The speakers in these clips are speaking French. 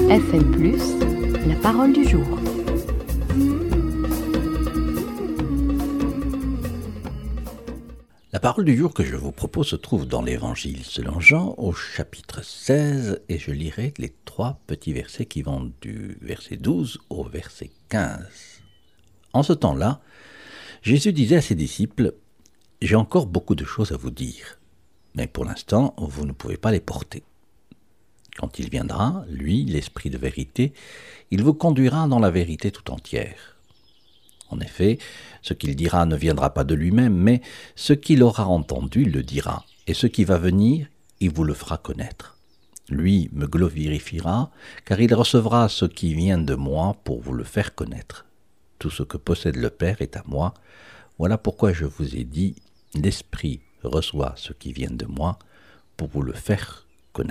FM+, la parole du jour. La parole du jour que je vous propose se trouve dans l'Évangile selon Jean au chapitre 16 et je lirai les 3 petits versets qui vont du verset 12 au verset 15. En ce temps-là, Jésus disait à ses disciples « J'ai encore beaucoup de choses à vous dire, mais pour l'instant, vous ne pouvez pas les porter. Quand il viendra, lui, l'Esprit de vérité, il vous conduira dans la vérité tout entière. En effet, ce qu'il dira ne viendra pas de lui-même, mais ce qu'il aura entendu le dira, et ce qui va venir, il vous le fera connaître. Lui me glorifiera, car il recevra ce qui vient de moi pour vous le faire connaître. Tout ce que possède le Père est à moi. Voilà pourquoi je vous ai dit, l'Esprit reçoit ce qui vient de moi pour vous le faire connaître. »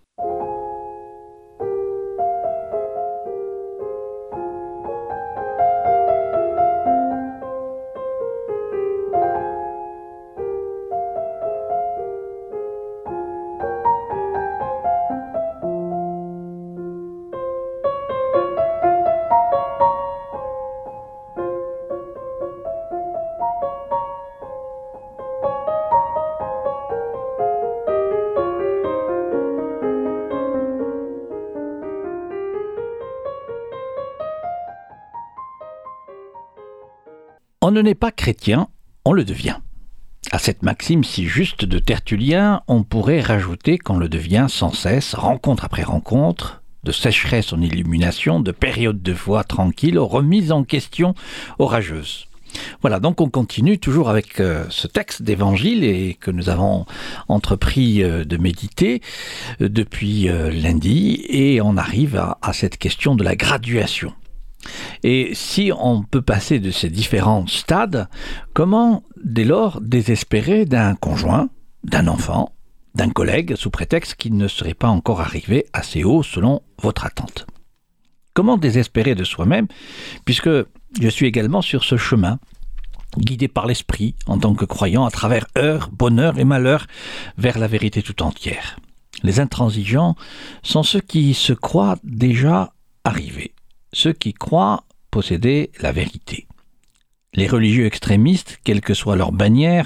On ne naît pas chrétien, on le devient. À cette maxime si juste de Tertullien, on pourrait rajouter qu'on le devient sans cesse, rencontre après rencontre, de sécheresse en illumination, de périodes de foi tranquille aux remises en question orageuses. Voilà, donc on continue toujours avec ce texte d'évangile et que nous avons entrepris de méditer depuis lundi et on arrive à cette question de la graduation. Et si on peut passer de ces différents stades, comment dès lors désespérer d'un conjoint, d'un enfant, d'un collègue sous prétexte qu'il ne serait pas encore arrivé assez haut selon votre attente ? Comment désespérer de soi-même puisque je suis également sur ce chemin, guidé par l'esprit en tant que croyant à travers heures, bonheur et malheur vers la vérité tout entière. Les intransigeants sont ceux qui se croient déjà arrivés. Ceux qui croient posséder la vérité. Les religieux extrémistes, quelle que soit leur bannière,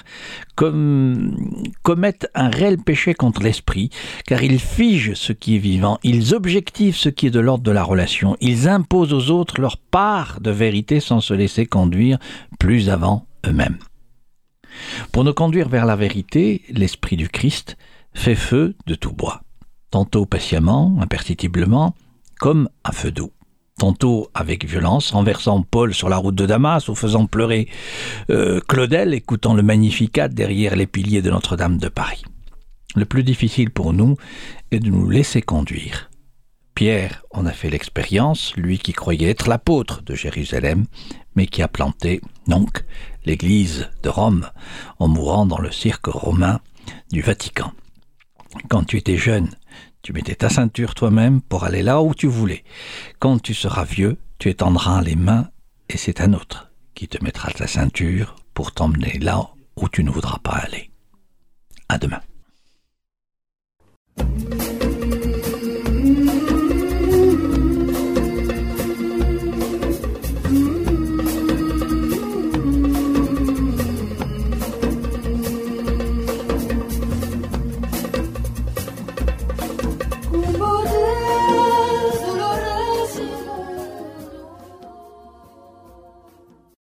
commettent un réel péché contre l'esprit, car ils figent ce qui est vivant, ils objectivent ce qui est de l'ordre de la relation, ils imposent aux autres leur part de vérité sans se laisser conduire plus avant eux-mêmes. Pour nous conduire vers la vérité, l'Esprit du Christ fait feu de tout bois, tantôt patiemment, imperceptiblement, comme un feu doux. Tantôt avec violence, renversant Paul sur la route de Damas ou faisant pleurer Claudel, écoutant le Magnificat derrière les piliers de Notre-Dame de Paris. Le plus difficile pour nous est de nous laisser conduire. Pierre en a fait l'expérience, lui qui croyait être l'apôtre de Jérusalem, mais qui a planté, donc, l'église de Rome en mourant dans le cirque romain du Vatican. Quand tu étais jeune, tu mettais ta ceinture toi-même pour aller là où tu voulais. Quand tu seras vieux, tu étendras les mains et c'est un autre qui te mettra ta ceinture pour t'emmener là où tu ne voudras pas aller. À demain.